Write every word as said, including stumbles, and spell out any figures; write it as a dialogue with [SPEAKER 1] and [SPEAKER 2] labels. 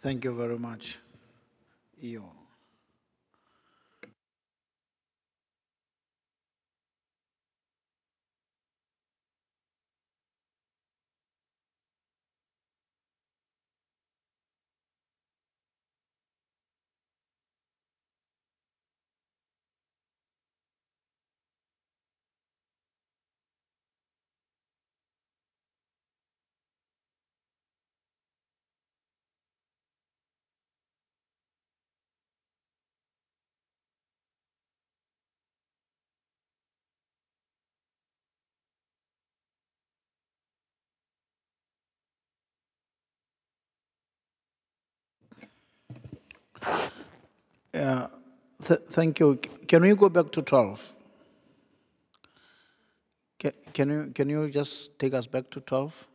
[SPEAKER 1] Thank you very much, Iyo. Yeah, th- thank you. Can we go back to twelve? Can, can you can you just take us back to twelve?